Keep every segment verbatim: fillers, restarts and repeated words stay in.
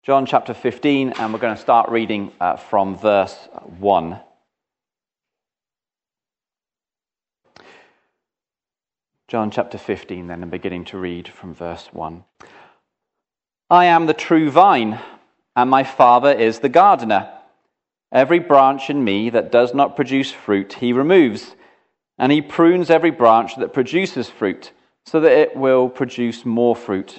John chapter fifteen, and we're going to start reading uh, from verse one. John chapter fifteen, then, and beginning to read from verse one. I am the true vine, and my Father is the gardener. Every branch in me that does not produce fruit, he removes, and he prunes every branch that produces fruit, so that it will produce more fruit.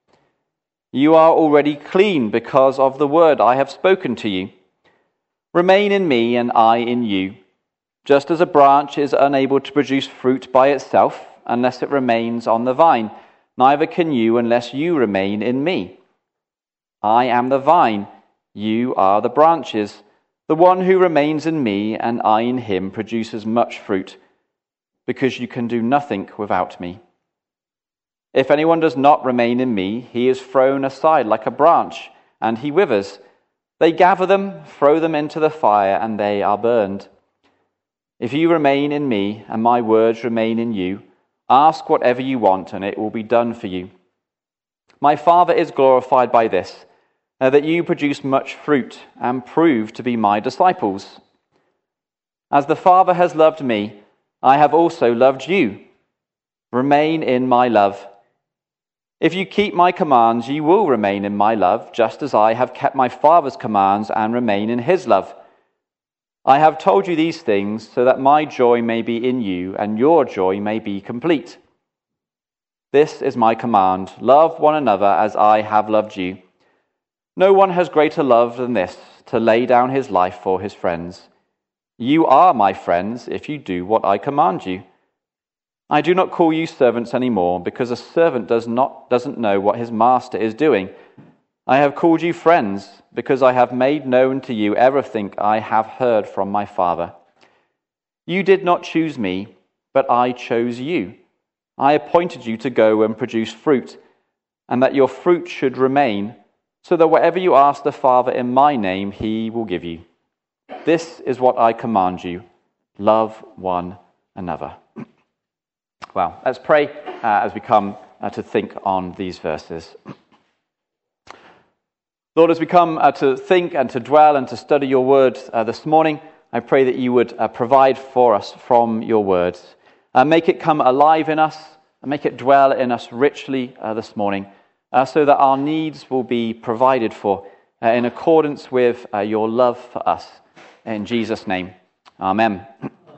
You are already clean because of the word I have spoken to you. Remain in me and I in you. Just as a branch is unable to produce fruit by itself unless it remains on the vine, neither can you unless you remain in me. I am the vine, you are the branches. The one who remains in me and I in him produces much fruit, because you can do nothing without me. If anyone does not remain in me, he is thrown aside like a branch, and he withers. They gather them, throw them into the fire, and they are burned. If you remain in me, and my words remain in you, ask whatever you want, and it will be done for you. My Father is glorified by this, uh, that you produce much fruit, and prove to be my disciples. As the Father has loved me, I have also loved you. Remain in my love. If you keep my commands, you will remain in my love, just as I have kept my Father's commands and remain in his love. I have told you these things so that my joy may be in you and your joy may be complete. This is my command: love one another as I have loved you. No one has greater love than this, to lay down his life for his friends. You are my friends if you do what I command you. I do not call you servants anymore, because a servant does not doesn't know what his master is doing. I have called you friends, because I have made known to you everything I have heard from my Father. You did not choose me, but I chose you. I appointed you to go and produce fruit, and that your fruit should remain, so that whatever you ask the Father in my name, he will give you. This is what I command you: love one another. Well, let's pray uh, as we come uh, to think on these verses. Lord, as we come uh, to think and to dwell and to study your word uh, this morning, I pray that you would uh, provide for us from your words. Uh, make it come alive in us, and make it dwell in us richly uh, this morning, uh, so that our needs will be provided for uh, in accordance with uh, your love for us. In Jesus' name, amen.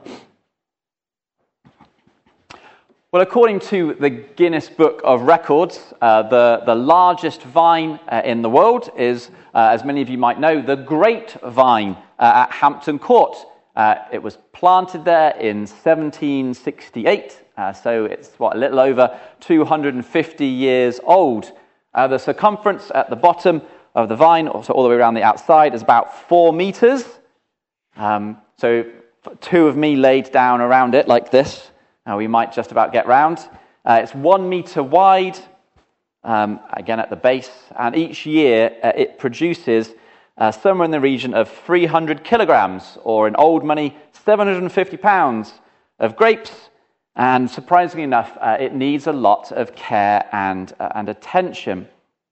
Well, according to the Guinness Book of Records, uh, the, the largest vine uh, in the world is, uh, as many of you might know, the grapevine uh, at Hampton Court. Uh, it was planted there in seventeen sixty-eight, uh, so it's, what, a little over two hundred fifty years old. Uh, the circumference at the bottom of the vine, also all the way around the outside, is about four meters. Um, so two of me laid down around it like this. Uh, we might just about get round. Uh, it's one meter wide, um, again at the base, and each year uh, it produces uh, somewhere in the region of three hundred kilograms, or in old money, seven hundred fifty pounds of grapes. And surprisingly enough, uh, it needs a lot of care and, uh, and attention.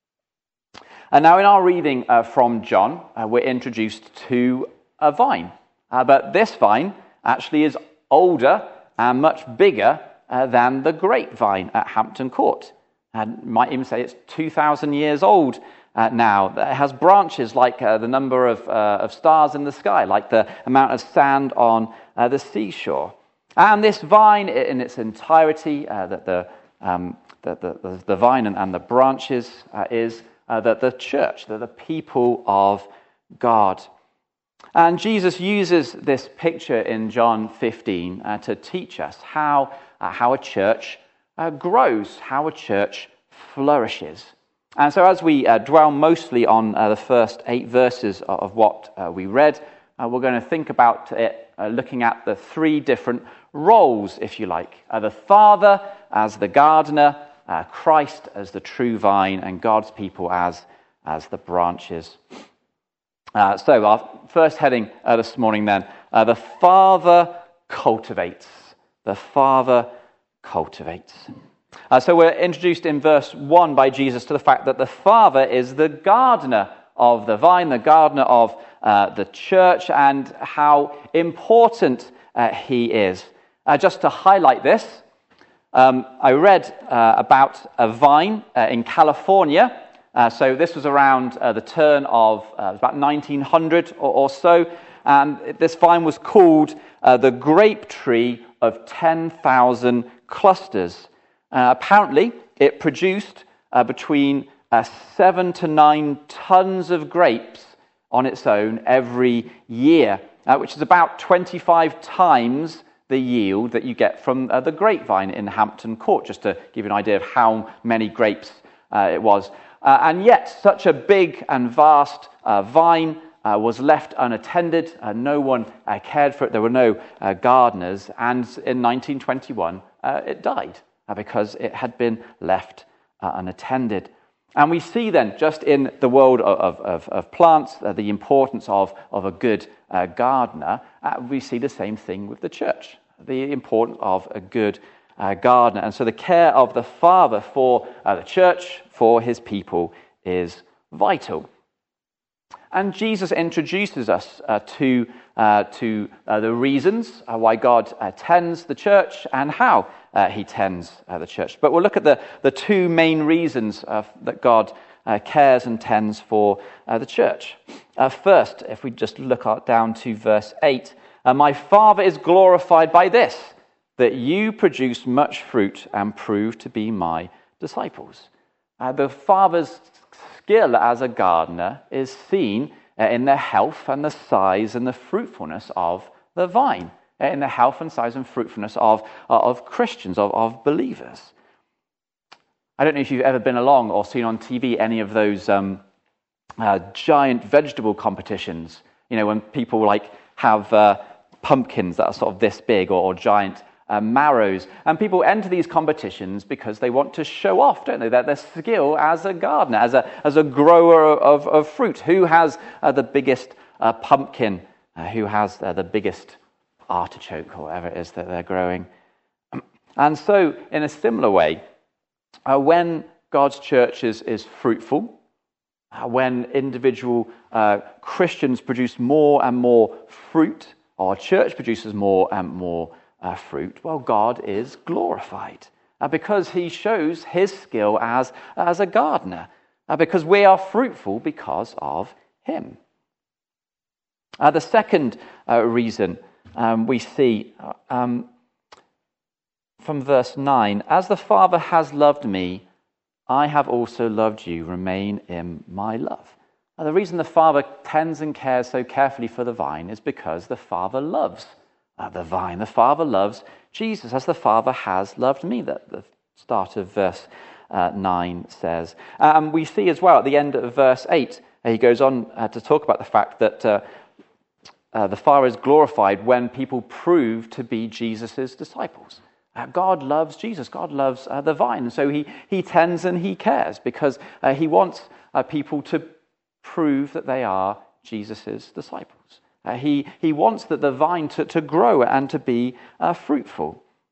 And now in our reading uh, from John, uh, we're introduced to a vine. Uh, but this vine actually is older and much bigger uh, than the grapevine at Hampton Court. And might even say it's two thousand years old uh, now. It has branches like uh, the number of, uh, of stars in the sky, like the amount of sand on uh, the seashore. And this vine in its entirety, uh, that the, um, the, the, the vine and, and the branches uh, is uh, the, the church, the, the people of God. And Jesus uses this picture in John fifteen uh, to teach us how, uh, how a church uh, grows, how a church flourishes. And so as we uh, dwell mostly on uh, the first eight verses of, of what uh, we read, uh, we're going to think about it uh, looking at the three different roles, if you like. Uh, the Father as the gardener, uh, Christ as the true vine, and God's people as, as the branches. Uh, so our first heading uh, this morning then, uh, the Father cultivates. The Father cultivates. Uh, so we're introduced in verse one by Jesus to the fact that the Father is the gardener of the vine, the gardener of uh, the church, and how important uh, he is. Uh, just to highlight this, um, I read uh, about a vine uh, in California. Uh, so this was around uh, the turn of uh, about nineteen hundred or, or so, and this vine was called uh, the grape tree of ten thousand clusters. Uh, apparently, it produced uh, between uh, seven to nine tons of grapes on its own every year, uh, which is about twenty-five times the yield that you get from uh, the grapevine in Hampton Court, just to give you an idea of how many grapes uh, it was. Uh, and yet, such a big and vast uh, vine uh, was left unattended. Uh, no one uh, cared for it. There were no uh, gardeners. And in nineteen twenty-one, uh, it died uh, because it had been left uh, unattended. And we see then, just in the world of, of, of plants, uh, the importance of, of a good uh, gardener. Uh, we see the same thing with the church, the importance of a good uh, gardener. And so the care of the Father for uh, the church, for his people, is vital. And Jesus introduces us uh, to, uh, to uh, the reasons uh, why God uh, tends the church and how uh, he tends uh, the church. But we'll look at the, the two main reasons uh, that God uh, cares and tends for uh, the church. Uh, first, if we just look out down to verse eight, uh, my Father is glorified by this, that you produce much fruit and prove to be my disciples. Uh, the Father's skill as a gardener is seen uh, in the health and the size and the fruitfulness of the vine, uh, in the health and size and fruitfulness of, uh, of Christians, of, of believers. I don't know if you've ever been along or seen on T V any of those um, uh, giant vegetable competitions, you know, when people like have uh, pumpkins that are sort of this big, or, or giant Uh, marrows, and people enter these competitions because they want to show off, don't they, their, their skill as a gardener, as a as a grower of, of fruit. Who has uh, the biggest uh, pumpkin? Uh, who has uh, the biggest artichoke, or whatever it is that they're growing? And so, in a similar way, uh, when God's church is, is fruitful, uh, when individual uh, Christians produce more and more fruit, or church produces more and more Uh, fruit, well, God is glorified uh, because he shows his skill as, as a gardener, uh, because we are fruitful because of him. Uh, the second uh, reason um, we see uh, um, from verse nine, as the Father has loved me, I have also loved you, remain in my love. Uh, the reason the Father tends and cares so carefully for the vine is because the Father loves Uh, the vine. The Father loves Jesus as the Father has loved me, that the start of verse uh, nine says. And um, we see as well at the end of verse eight, uh, he goes on uh, to talk about the fact that uh, uh, the Father is glorified when people prove to be Jesus' disciples. Uh, God loves Jesus. God loves uh, the vine. And so he, he tends and he cares because uh, he wants uh, people to prove that they are Jesus' disciples. Uh, he, he wants that the vine to, to grow and to be uh, fruitful.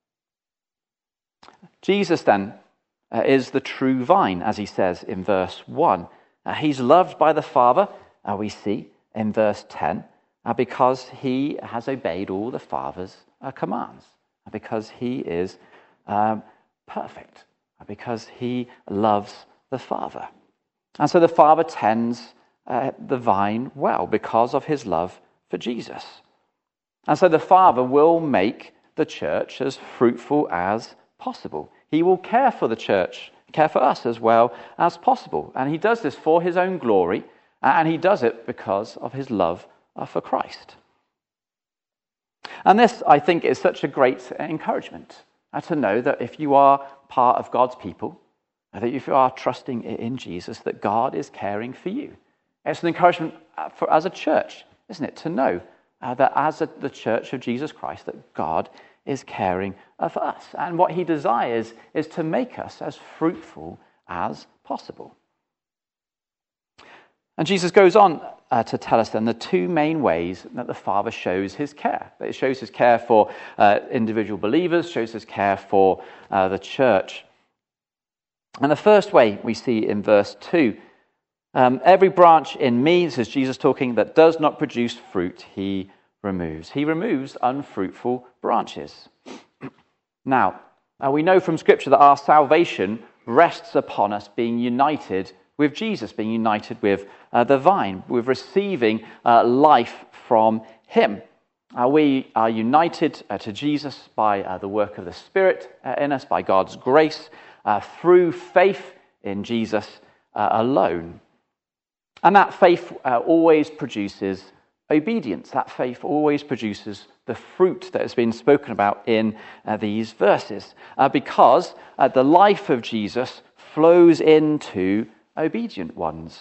Jesus then uh, is the true vine, as he says in verse one. Uh, he's loved by the Father, uh, we see in verse ten, uh, because he has obeyed all the Father's uh, commands, uh, because he is um, perfect, uh, because he loves the Father. And so the Father tends uh, the vine well because of his love for Jesus. And so the Father will make the church as fruitful as possible. He will care for the church, care for us as well as possible. And he does this for his own glory, and he does it because of his love for Christ. And this, I think, is such a great encouragement, to know that if you are part of God's people, that if you are trusting in Jesus, that God is caring for you. It's an encouragement for as a church, isn't it, to know uh, that as a, the church of Jesus Christ, that God is caring uh, for us. And what he desires is to make us as fruitful as possible. And Jesus goes on uh, to tell us then the two main ways that the Father shows his care. That it shows his care for uh, individual believers, shows his care for uh, the church. And the first way we see in verse two, Um, every branch in me, this is Jesus talking, that does not produce fruit, he removes. He removes unfruitful branches. Now, uh, we know from Scripture that our salvation rests upon us being united with Jesus, being united with uh, the vine, with receiving uh, life from him. Uh, we are united uh, to Jesus by uh, the work of the Spirit uh, in us, by God's grace, uh, through faith in Jesus uh, alone. And that faith uh, always produces obedience. That faith always produces the fruit that has been spoken about in uh, these verses, uh, because uh, the life of Jesus flows into obedient ones.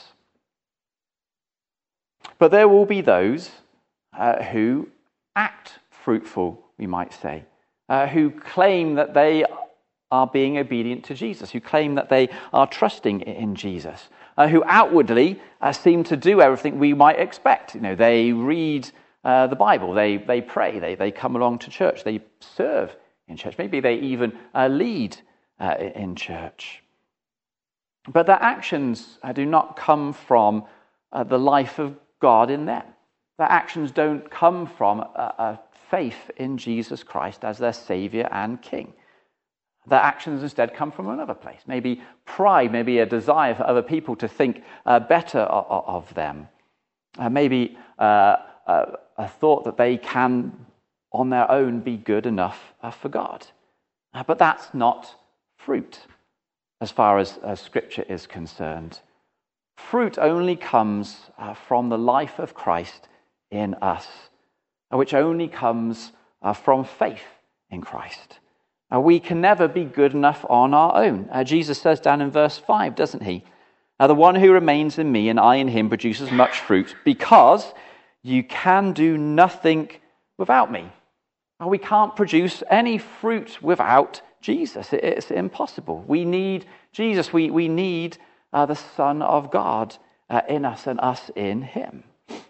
But there will be those uh, who act fruitful, we might say, uh, who claim that they are being obedient to Jesus, who claim that they are trusting in Jesus, uh, who outwardly uh, seem to do everything we might expect. You know, they read uh, the Bible, they they pray, they they come along to church, they serve in church. Maybe they even uh, lead uh, in church. But their actions uh, do not come from uh, the life of God in them. Their actions don't come from a, a faith in Jesus Christ as their Saviour and King. Their actions instead come from another place. Maybe pride, maybe a desire for other people to think uh, better of, of them. Uh, maybe uh, a, a thought that they can, on their own, be good enough uh, for God. Uh, but that's not fruit, as far as, as Scripture is concerned. Fruit only comes uh, from the life of Christ in us, uh, which only comes uh, from faith in Christ. Uh, we can never be good enough on our own. Uh, Jesus says down in verse five, doesn't he? Uh, the one who remains in me and I in him produces much fruit, because you can do nothing without me. Uh, we can't produce any fruit without Jesus. It, it's impossible. We need Jesus. We, we need uh, the Son of God uh, in us and us in him.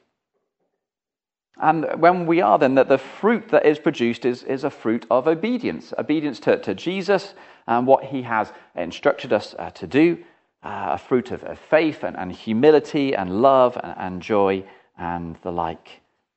And when we are, then, that the fruit that is produced is, is a fruit of obedience. Obedience to, to Jesus and what he has instructed us uh, to do. Uh, a fruit of, of faith and, and humility and love and, and joy and the like.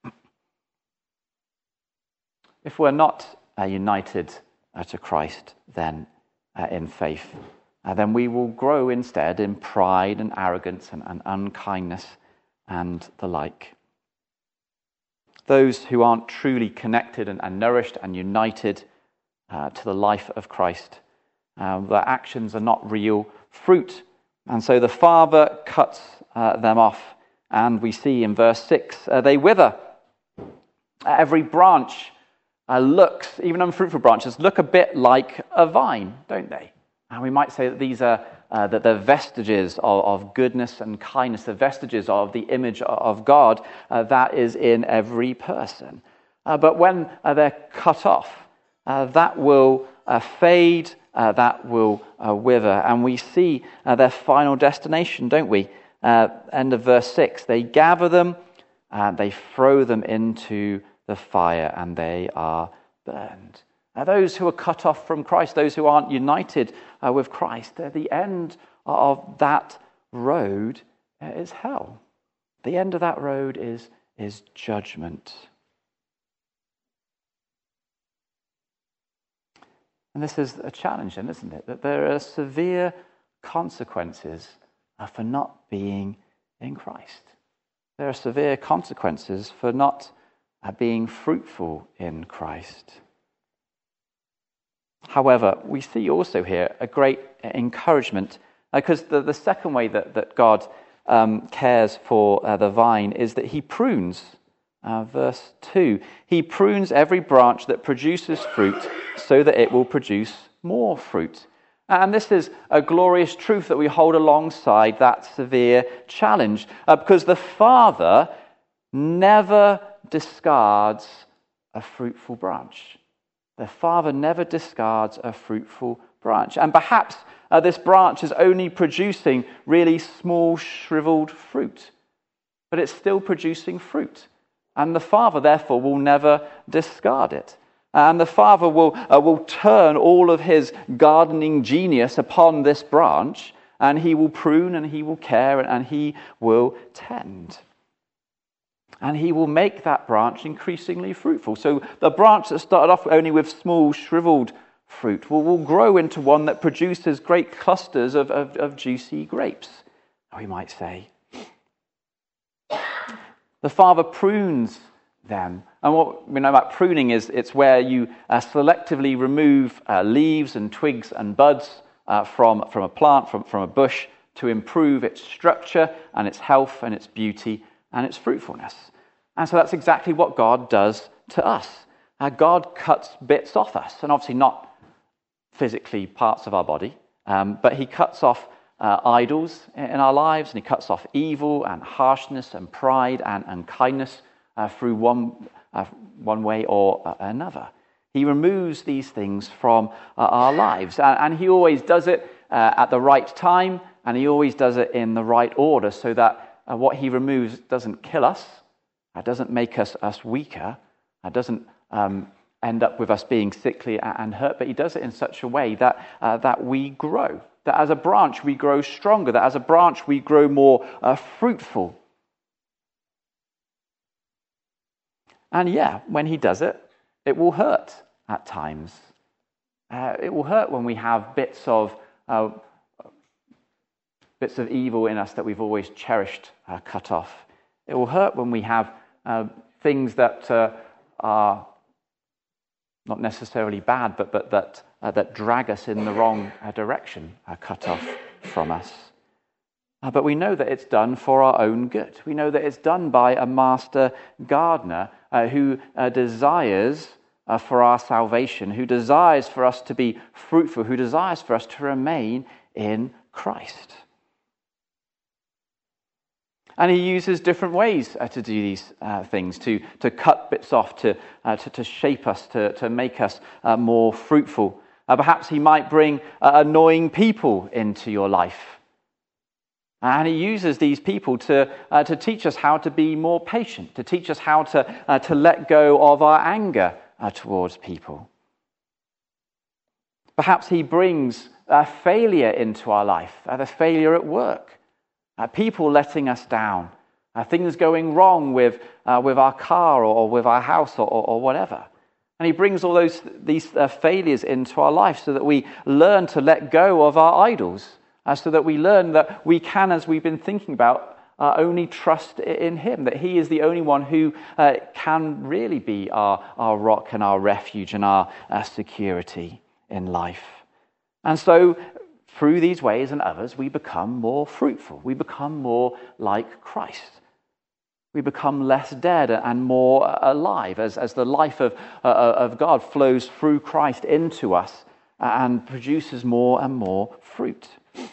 If we're not uh, united uh, to Christ, then, uh, in faith, uh, then we will grow instead in pride and arrogance and, and unkindness and the like. Those who aren't truly connected and, and nourished and united uh, to the life of Christ, uh, their actions are not real fruit. And so the Father cuts uh, them off. And we see in verse six, uh, they wither. Every branch uh, looks, even unfruitful branches, look a bit like a vine, don't they? And we might say that these are uh, that they're vestiges of, of goodness and kindness, the vestiges of the image of God uh, that is in every person. Uh, but when uh, they're cut off, uh, that will uh, fade, uh, that will uh, wither. And we see uh, their final destination, don't we? Uh, end of verse six, they gather them, and they throw them into the fire, and they are burned. Now, those who are cut off from Christ, those who aren't united uh, with Christ, at the end of that road uh, is hell. The end of that road is, is judgment. And this is a challenge, then, isn't it? That there are severe consequences uh, for not being in Christ. There are severe consequences for not uh, being fruitful in Christ. However, we see also here a great encouragement, because uh, the, the second way that, that God um, cares for uh, the vine is that he prunes. Uh, verse two, he prunes every branch that produces fruit so that it will produce more fruit. And this is a glorious truth that we hold alongside that severe challenge, uh, because the Father never discards a fruitful branch. The Father never discards a fruitful branch. And perhaps uh, this branch is only producing really small, shriveled fruit, but it's still producing fruit. And the Father, therefore, will never discard it. And the Father will, uh, will turn all of his gardening genius upon this branch And he will prune and he will care and he will tend. And he will make that branch increasingly fruitful. So the branch that started off only with small, shriveled fruit will, will grow into one that produces great clusters of, of, of juicy grapes, we might say. The Father prunes them. And what we know about pruning is it's where you uh, selectively remove uh, leaves and twigs and buds uh, from, from a plant, from, from a bush, to improve its structure and its health and its beauty and its fruitfulness. And so that's exactly what God does to us. Uh, God cuts bits off us, and obviously not physically parts of our body, um, but he cuts off uh, idols in our lives, and he cuts off evil and harshness and pride and, and kindness uh, through one, uh, one way or uh, another. He removes these things from uh, our lives, and, and he always does it uh, at the right time, and he always does it in the right order, so that uh, what he removes doesn't kill us, it doesn't make us, us weaker, it doesn't um, end up with us being sickly and hurt, but he does it in such a way that uh, that we grow, that as a branch we grow stronger, that as a branch we grow more uh, fruitful. And yeah, when he does it, it will hurt at times. Uh, it will hurt when we have bits of uh, bits of evil in us that we've always cherished uh, cut off. It will hurt when we have uh, things that uh, are not necessarily bad, but, but that, uh, that drag us in the wrong uh, direction uh, cut off from us. Uh, but we know that it's done for our own good. We know that it's done by a master gardener uh, who uh, desires uh, for our salvation, who desires for us to be fruitful, who desires for us to remain in Christ. And he uses different ways uh, to do these uh, things, to, to cut bits off, to, uh, to, to shape us, to, to make us uh, more fruitful. Uh, perhaps he might bring uh, annoying people into your life. And he uses these people to, uh, to teach us how to be more patient, to teach us how to, uh, to let go of our anger uh, towards people. Perhaps he brings uh, failure into our life, uh, the failure at work. Uh, people letting us down, uh, things going wrong with uh, with our car or, or with our house or, or, or whatever. And he brings all those these uh, failures into our life so that we learn to let go of our idols, uh, so that we learn that we can, as we've been thinking about, uh, only trust in him, that he is the only one who uh, can really be our, our rock and our refuge and our uh, security in life. And so, through these ways and others, we become more fruitful. We become more like Christ. We become less dead and more alive as, as the life of, uh, of God flows through Christ into us and produces more and more fruit.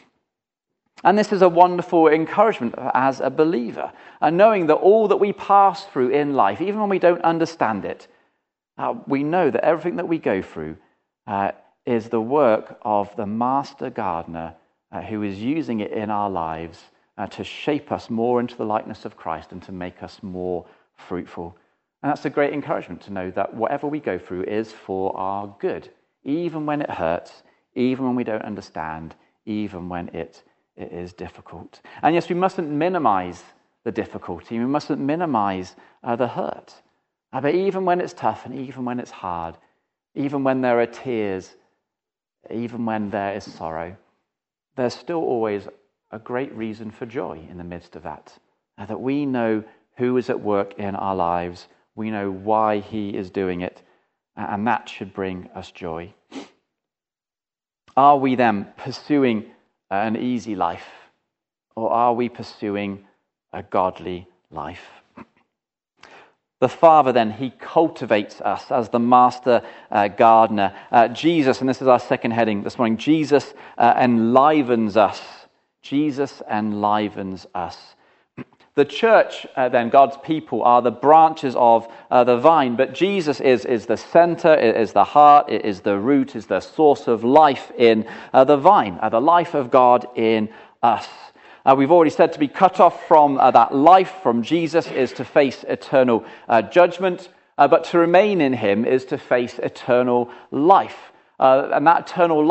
And this is a wonderful encouragement as a believer, and knowing that all that we pass through in life, even when we don't understand it, uh, we know that everything that we go through uh, is the work of the master gardener uh, who is using it in our lives uh, to shape us more into the likeness of Christ and to make us more fruitful. And that's a great encouragement to know that whatever we go through is for our good, even when it hurts, even when we don't understand, even when it, it is difficult. And yes, we mustn't minimize the difficulty. We mustn't minimize uh, the hurt. Uh, but even when it's tough and even when it's hard, even when there are tears, even when there is sorrow, there's still always a great reason for joy in the midst of that. Uh, that we know who is at work in our lives, we know why he is doing it, and that should bring us joy. Are we then pursuing an easy life, or are we pursuing a godly life? The Father, then, he cultivates us as the master uh, gardener. Uh, Jesus, and this is our second heading this morning, Jesus uh, enlivens us. Jesus enlivens us. The church, uh, then, God's people, are the branches of uh, the vine, but Jesus is, is the center, it is the heart, it is the root, is the source of life in uh, the vine, uh, the life of God in us. Uh, we've already said to be cut off from uh, that life from Jesus is to face eternal uh, judgment, uh, but to remain in him is to face eternal life. Uh, and that eternal life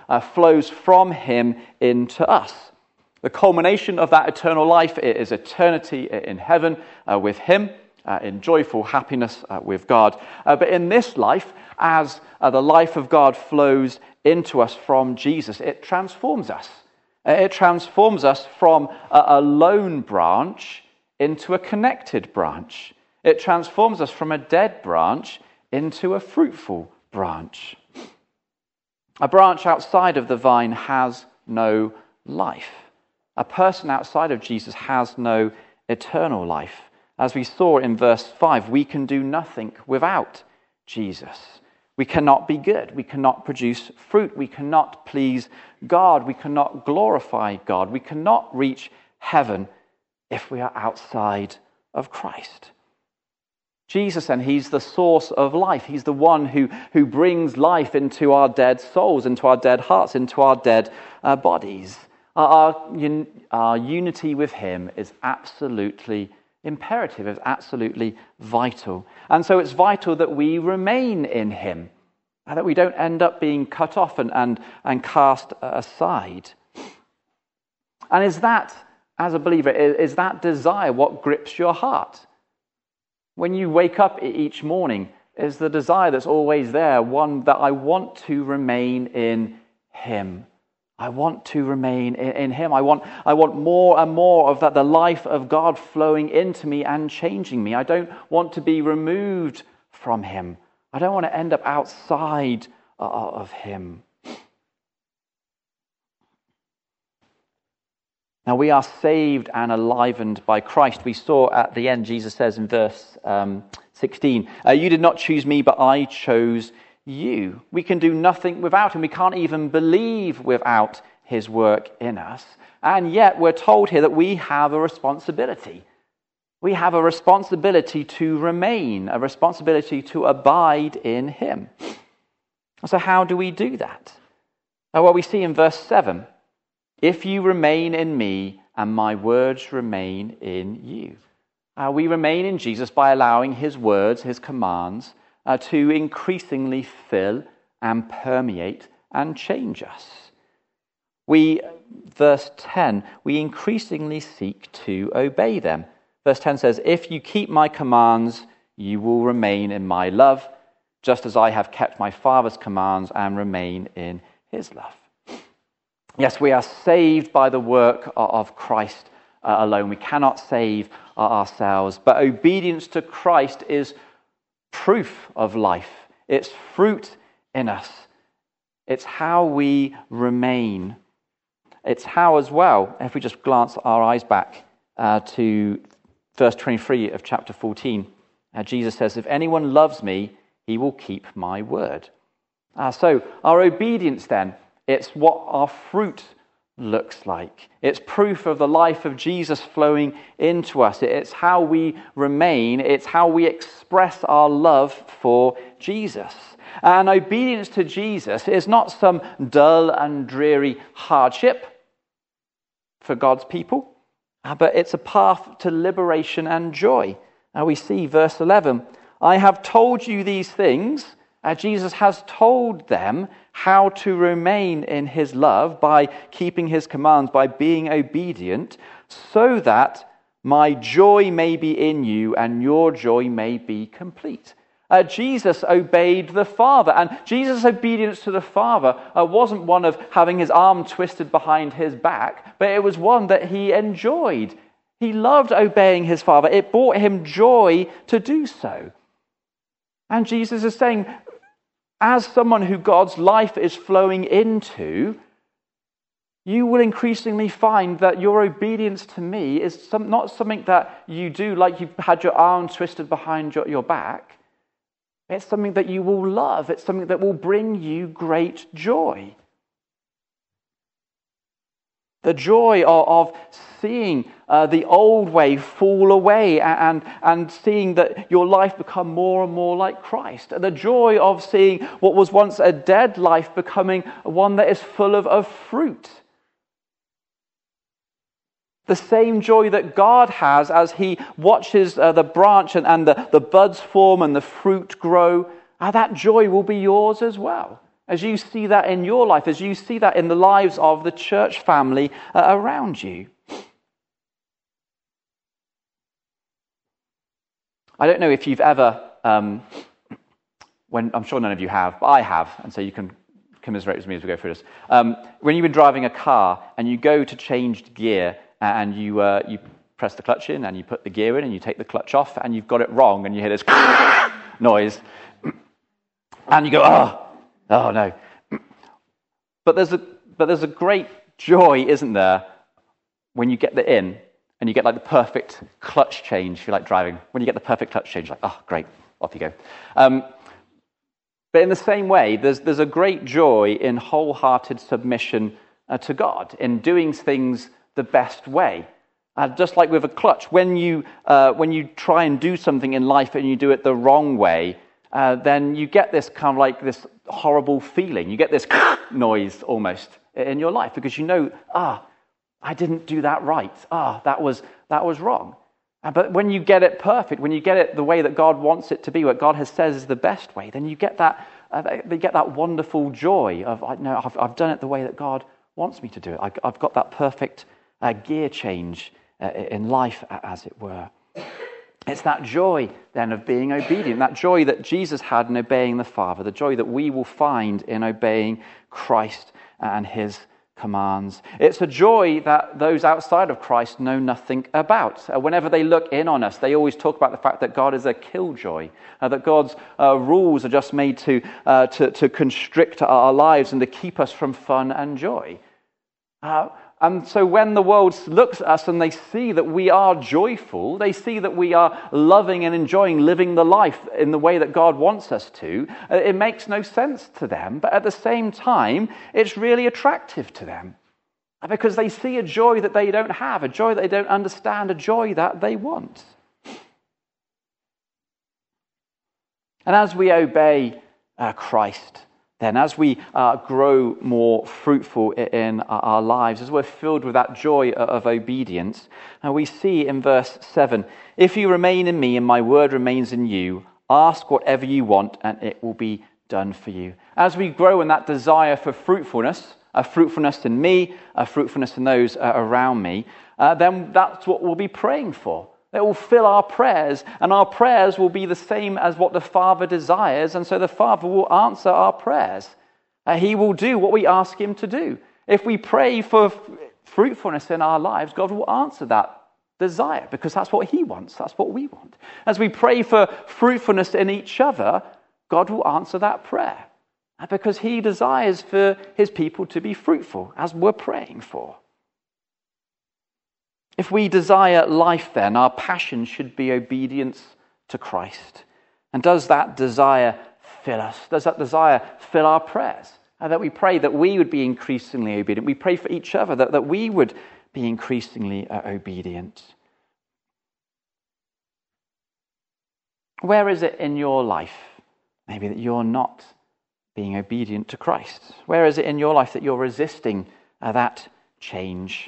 uh, flows from him into us. The culmination of that eternal life is eternity in heaven uh, with him, uh, in joyful happiness uh, with God. Uh, but in this life, as uh, the life of God flows into us from Jesus, it transforms us. It transforms us from a, a lone branch into a connected branch. It transforms us from a dead branch into a fruitful branch. A branch outside of the vine has no life. A person outside of Jesus has no eternal life. As we saw in verse five, we can do nothing without Jesus. We cannot be good. We cannot produce fruit. We cannot please God. We cannot glorify God. We cannot reach heaven if we are outside of Christ. Jesus, and he's the source of life. He's the one who, who brings life into our dead souls, into our dead hearts, into our dead uh, bodies. Our, our, our unity with him is absolutely imperative, it's absolutely vital. And so it's vital that we remain in him, and that we don't end up being cut off and, and, and cast aside. And is that, as a believer, is that desire what grips your heart? When you wake up each morning, is the desire that's always there one that I want to remain in him? I want to remain in, in him. I want, I want more and more of that, the life of God flowing into me and changing me. I don't want to be removed from him. I don't want to end up outside of him. Now, we are saved and enlivened by Christ. We saw at the end, Jesus says in verse um, sixteen, uh, you did not choose me, but I chose you. We can do nothing without him. We can't even believe without his work in us. And yet we're told here that we have a responsibility. We have a responsibility to remain, a responsibility to abide in him. So how do we do that? Well, we see in verse seven, if you remain in me and my words remain in you. Uh, we remain in Jesus by allowing his words, his commands, uh, to increasingly fill and permeate and change us. We, verse ten, we increasingly seek to obey them. Verse ten says, if you keep my commands, you will remain in my love, just as I have kept my Father's commands and remain in his love. Yes, we are saved by the work of Christ alone. We cannot save ourselves, but obedience to Christ is proof of life. It's fruit in us. It's how we remain. It's how as well, if we just glance our eyes back uh, to verse twenty-three of chapter fourteen, uh, Jesus says, if anyone loves me, he will keep my word. Uh, so our obedience then, it's what our fruit looks like. It's proof of the life of Jesus flowing into us. It's how we remain. It's how we express our love for Jesus. And obedience to Jesus is not some dull and dreary hardship for God's people, but it's a path to liberation and joy. Now we see verse eleven, I have told you these things. Uh, Jesus has told them how to remain in his love by keeping his commands, by being obedient, so that my joy may be in you and your joy may be complete. Uh, Jesus obeyed the Father, and Jesus' obedience to the Father uh, wasn't one of having his arm twisted behind his back, but it was one that he enjoyed. He loved obeying his Father. It brought him joy to do so. And Jesus is saying, as someone who God's life is flowing into, you will increasingly find that your obedience to me is some, not something that you do like you've had your arm twisted behind your, your back. It's something that you will love. It's something that will bring you great joy. The joy of, of seeing uh, the old way fall away and, and seeing that your life become more and more like Christ. The joy of seeing what was once a dead life becoming one that is full of, of fruit. The same joy that God has as he watches uh, the branch and, and the, the buds form and the fruit grow, uh, that joy will be yours as well. as you see that in your life, as you see that in the lives of the church family uh, around you. I don't know if you've ever, um, when I'm sure none of you have, but I have, and so you can commiserate with me as we go through this. Um, when you've been driving a car and you go to change gear and you uh, you press the clutch in and you put the gear in and you take the clutch off and you've got it wrong and you hear this noise and you go, oh, oh no. But there's a but there's a great joy, isn't there, when you get the in and you get like the perfect clutch change if you like driving. When you get the perfect clutch change, like, oh, great, off you go. Um, But in the same way, there's, there's a great joy in wholehearted submission uh, to God, in doing things the best way. Uh, just like with a clutch, when you uh, when you try and do something in life and you do it the wrong way, uh, then you get this kind of like this horrible feeling. You get this noise almost in your life because you know, ah, I didn't do that right. Ah, that was that was wrong. But when you get it perfect, when you get it the way that God wants it to be, what God has says is the best way, then you get that uh, you get that wonderful joy of, I know I've, I've done it the way that God wants me to do it. I, I've got that perfect uh, gear change uh, in life, as it were. It's that joy then of being obedient, that joy that Jesus had in obeying the Father, the joy that we will find in obeying Christ and his commands. It's a joy that those outside of Christ know nothing about. Uh, whenever they look in on us, they always talk about the fact that God is a killjoy, uh, that God's uh, rules are just made to, uh, to to constrict our lives and to keep us from fun and joy. Uh, and so when the world looks at us and they see that we are joyful, they see that we are loving and enjoying living the life in the way that God wants us to, uh, it makes no sense to them, but at the same time, it's really attractive to them because they see a joy that they don't have, a joy that they don't understand, a joy that they want. And as we obey uh, Christ, then as we uh, grow more fruitful in our lives, as we're filled with that joy of obedience, and we see in verse seven, if you remain in me and my word remains in you, ask whatever you want and it will be done for you. As we grow in that desire for fruitfulness, a fruitfulness in me, a fruitfulness in those uh, around me, uh, then that's what we'll be praying for. It will fill our prayers, and our prayers will be the same as what the Father desires, and so the Father will answer our prayers. Uh, he will do what we ask him to do. If we pray for f- fruitfulness in our lives, God will answer that desire, because that's what he wants, that's what we want. As we pray for fruitfulness in each other, God will answer that prayer, uh, because he desires for his people to be fruitful, as we're praying for. If we desire life, then, our passion should be obedience to Christ. And does that desire fill us? Does that desire fill our prayers? And that we pray that we would be increasingly obedient. We pray for each other that, that we would be increasingly uh, obedient. Where is it in your life, maybe, that you're not being obedient to Christ? Where is it in your life that you're resisting uh, that change?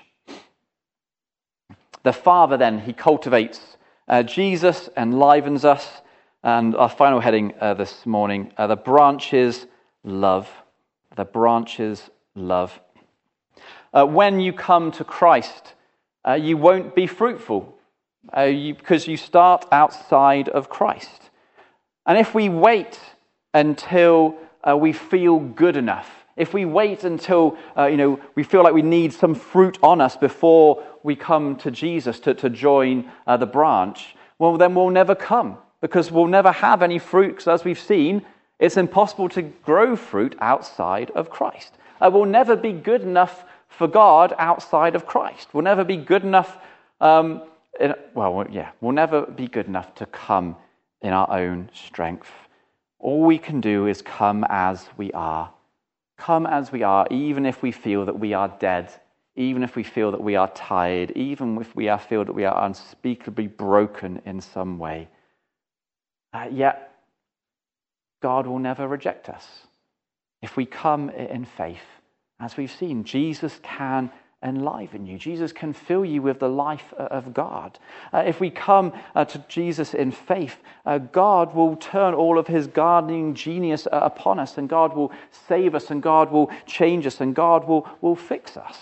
The Father, then, he cultivates. Uh, Jesus enlivens us. And our final heading uh, this morning, uh, the branches love. The branches love. Uh, when you come to Christ, uh, you won't be fruitful uh, you, because you start outside of Christ. And if we wait until uh, we feel good enough, if we wait until uh, you know we feel like we need some fruit on us before we come to Jesus to, to join uh, the branch, well, then we'll never come, because we'll never have any fruit, because as we've seen, it's impossible to grow fruit outside of Christ. Uh, we'll never be good enough for God outside of Christ. We'll never be good enough, um, in, well, yeah, we'll never be good enough to come in our own strength. All we can do is come as we are. Come as we are, even if we feel that we are dead, even if we feel that we are tired, even if we are, feel that we are unspeakably broken in some way. Uh, yet, God will never reject us. If we come in faith, as we've seen, Jesus can enliven you. Jesus can fill you with the life of God. Uh, if we come uh, to Jesus in faith, uh, God will turn all of his gardening genius uh, upon us, and God will save us, and God will change us, and God will, will fix us.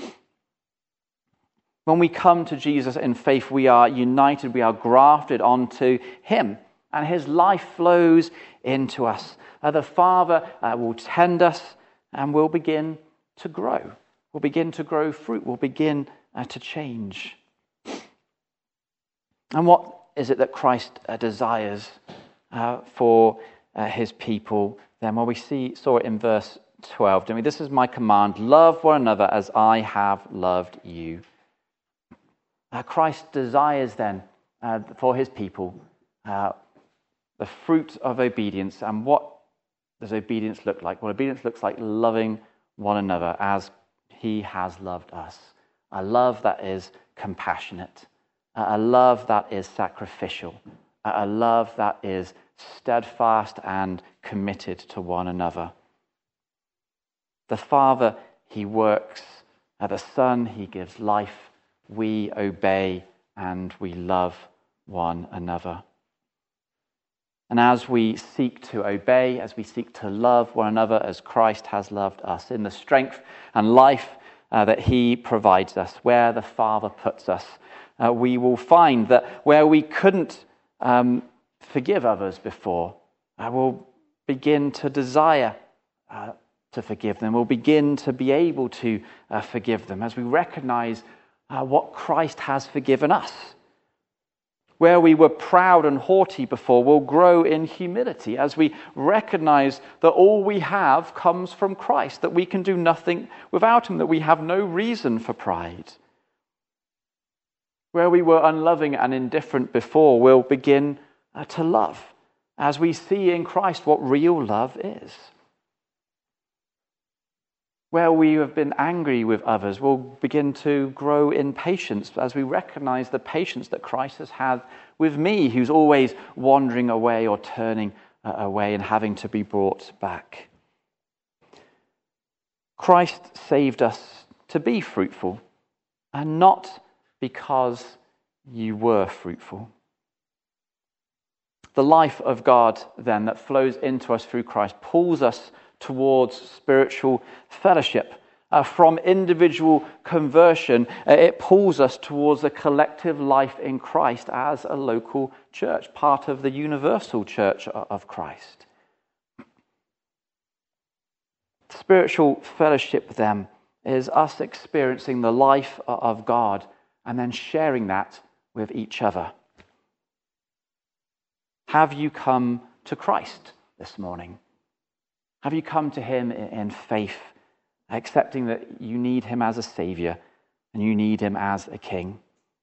When we come to Jesus in faith, we are united, we are grafted onto him, and his life flows into us. Uh, the Father uh, will tend us, and we'll begin to grow. We'll begin to grow fruit. We'll begin uh, to change. And what is it that Christ uh, desires uh, for uh, his people then? Well, we see saw it in verse twelve, don't we? This is my command: love one another as I have loved you. Uh, Christ desires then uh, for his people uh, the fruit of obedience. And what does obedience look like? Well, obedience looks like loving one another as he has loved us. A love that is compassionate, a love that is sacrificial, a love that is steadfast and committed to one another. The Father, he works. The Son, he gives life. We obey and we love one another. And as we seek to obey, as we seek to love one another as Christ has loved us, in the strength and life uh, that he provides us, where the Father puts us, uh, we will find that where we couldn't um, forgive others before, uh, we'll begin to desire uh, to forgive them. We'll begin to be able to uh, forgive them as we recognize uh, what Christ has forgiven us. Where we were proud and haughty before, we'll grow in humility as we recognize that all we have comes from Christ, that we can do nothing without him, that we have no reason for pride. Where we were unloving and indifferent before, we'll begin uh, to love as we see in Christ what real love is. Where we have been angry with others, we'll begin to grow in patience as we recognize the patience that Christ has had with me, who's always wandering away or turning uh, away and having to be brought back. Christ saved us to be fruitful, and not because you were fruitful. The life of God, then, that flows into us through Christ pulls us towards spiritual fellowship. Uh, from individual conversion, uh, it pulls us towards a collective life in Christ as a local church, part of the universal church of Christ. Spiritual fellowship, then, is us experiencing the life of God and then sharing that with each other. Have you come to Christ this morning? Have you come to him in faith, accepting that you need him as a savior and you need him as a king?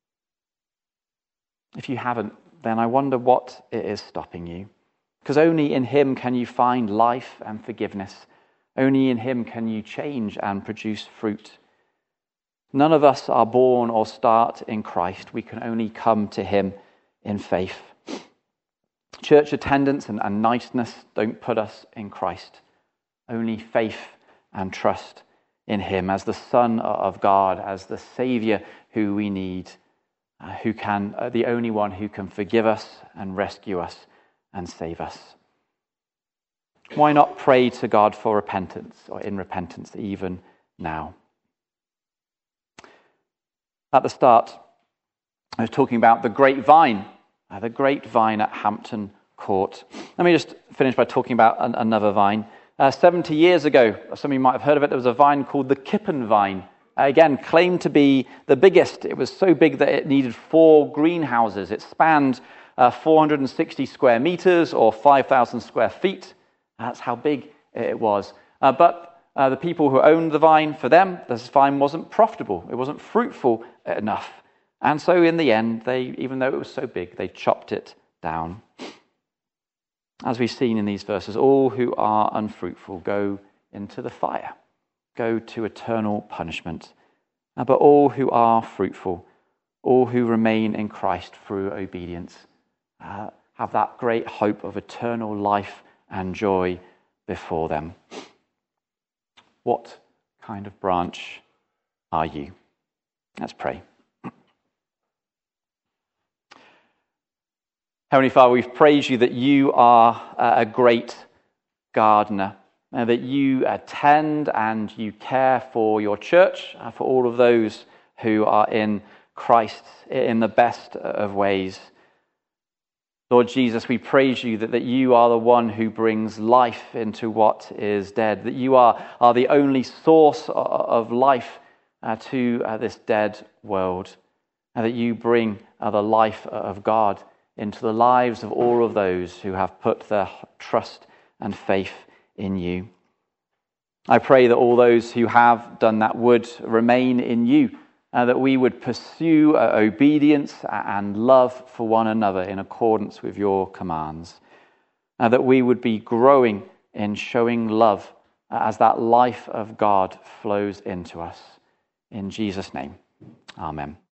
If you haven't, then I wonder what it is stopping you. Because only in him can you find life and forgiveness. Only in him can you change and produce fruit. None of us are born or start in Christ. We can only come to him in faith. Church attendance and, and niceness don't put us in Christ. Only faith and trust in him as the Son of God, as the Savior who we need, uh, who can, uh, the only one who can forgive us and rescue us and save us. Why not pray to God for repentance, or in repentance even now? At the start, I was talking about the grapevine, uh, the grapevine at Hampton Court. Let me just finish by talking about an, another vine. Uh, seventy years ago, some of you might have heard of it, there was a vine called the Kippen vine. Uh, again, claimed to be the biggest. It was so big that it needed four greenhouses. It spanned uh, four hundred sixty square meters or five thousand square feet. That's how big it was. Uh, but uh, the people who owned the vine, for them, this vine wasn't profitable. It wasn't fruitful enough. And so in the end, they, even though it was so big, they chopped it down. As we've seen in these verses, all who are unfruitful go into the fire, go to eternal punishment. But all who are fruitful, all who remain in Christ through obedience, uh, have that great hope of eternal life and joy before them. What kind of branch are you? Let's pray. Heavenly Father, we've praised you that you are a great gardener, and that you attend and you care for your church, for all of those who are in Christ in the best of ways. Lord Jesus, we praise you that, that you are the one who brings life into what is dead, that you are, are the only source of life uh, to uh, this dead world, and that you bring uh, the life of God into the lives of all of those who have put their trust and faith in you. I pray that all those who have done that would remain in you, and that we would pursue uh, obedience and love for one another in accordance with your commands, and that we would be growing in showing love as that life of God flows into us. In Jesus' name, amen.